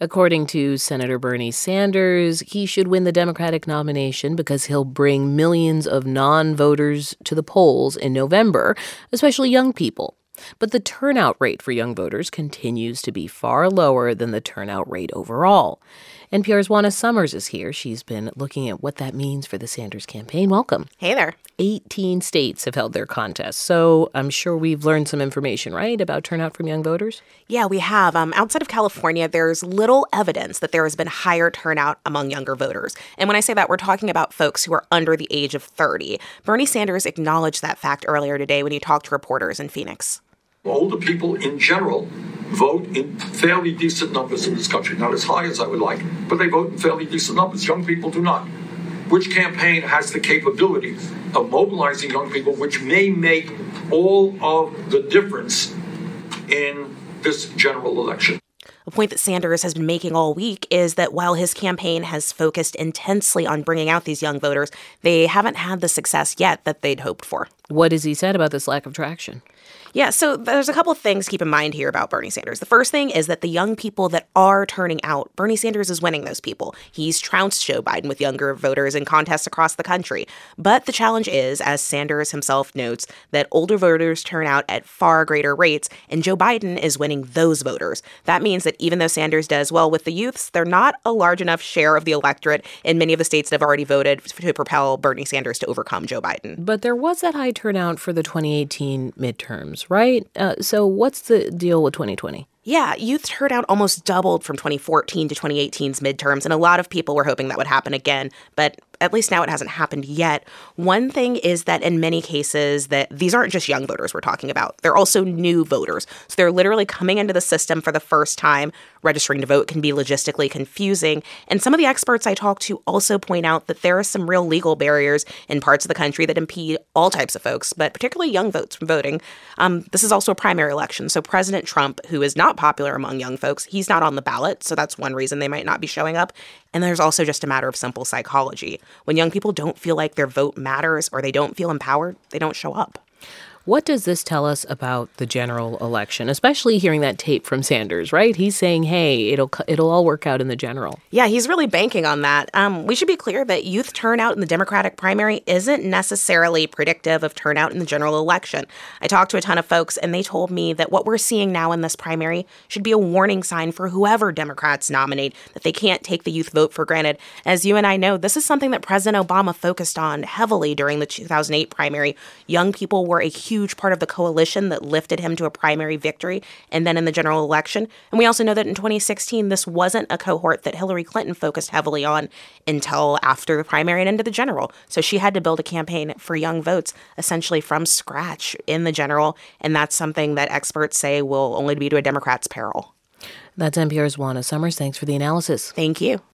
According to Senator Bernie Sanders, he should win the Democratic nomination because he'll bring millions of non-voters to the polls in November, especially young people. But the turnout rate for young voters continues to be far lower than the turnout rate overall. NPR's Juana Summers is here. She's been looking at what that means for the Sanders campaign. Welcome. Hey there. 18 states have held their contests, so I'm sure we've learned some information, right, about turnout from young voters? Yeah, we have. Outside of California, there's little evidence that there has been higher turnout among younger voters. And when I say that, we're talking about folks who are under the age of 30. Bernie Sanders acknowledged that fact earlier today when he talked to reporters in Phoenix. Older people in general vote in fairly decent numbers in this country. Not as high as I would like, but they vote in fairly decent numbers. Young people do not. Which campaign has the capability of mobilizing young people, which may make all of the difference in this general election? A point that Sanders has been making all week is that while his campaign has focused intensely on bringing out these young voters, they haven't had the success yet that they'd hoped for. What has he said about this lack of traction? Yeah, so there's a couple of things to keep in mind here about Bernie Sanders. The first thing is that the young people that are turning out, Bernie Sanders is winning those people. He's trounced Joe Biden with younger voters in contests across the country. But the challenge is, as Sanders himself notes, that older voters turn out at far greater rates, and Joe Biden is winning those voters. That means that even though Sanders does well with the youths, they're not a large enough share of the electorate in many of the states that have already voted to propel Bernie Sanders to overcome Joe Biden. But there was that high turnout for the 2018 midterms, right? So what's the deal with 2020? Yeah, youth turnout almost doubled from 2014 to 2018's midterms, and a lot of people were hoping that would happen again, but at least now it hasn't happened yet. One thing is that in many cases that these aren't just young voters we're talking about. They're also new voters. So they're literally coming into the system for the first time. Registering to vote can be logistically confusing. And some of the experts I talked to also point out that there are some real legal barriers in parts of the country that impede all types of folks, but particularly young votes from voting. This is also a primary election. So President Trump, who is not popular among young folks, he's not on the ballot. So that's one reason they might not be showing up. And there's also just a matter of simple psychology. When young people don't feel like their vote matters or they don't feel empowered, they don't show up. What does this tell us about the general election, especially hearing that tape from Sanders, right? He's saying, hey, it'll all work out in the general. Yeah, he's really banking on that. We should be clear that youth turnout in the Democratic primary isn't necessarily predictive of turnout in the general election. I talked to a ton of folks, and they told me that what we're seeing now in this primary should be a warning sign for whoever Democrats nominate, that they can't take the youth vote for granted. As you and I know, this is something that President Obama focused on heavily during the 2008 primary. Young people were a huge part of the coalition that lifted him to a primary victory and then in the general election. And we also know that in 2016, this wasn't a cohort that Hillary Clinton focused heavily on until after the primary and into the general. So she had to build a campaign for young votes essentially from scratch in the general. And that's something that experts say will only be to a Democrat's peril. That's NPR's Juana Summers. Thanks for the analysis. Thank you.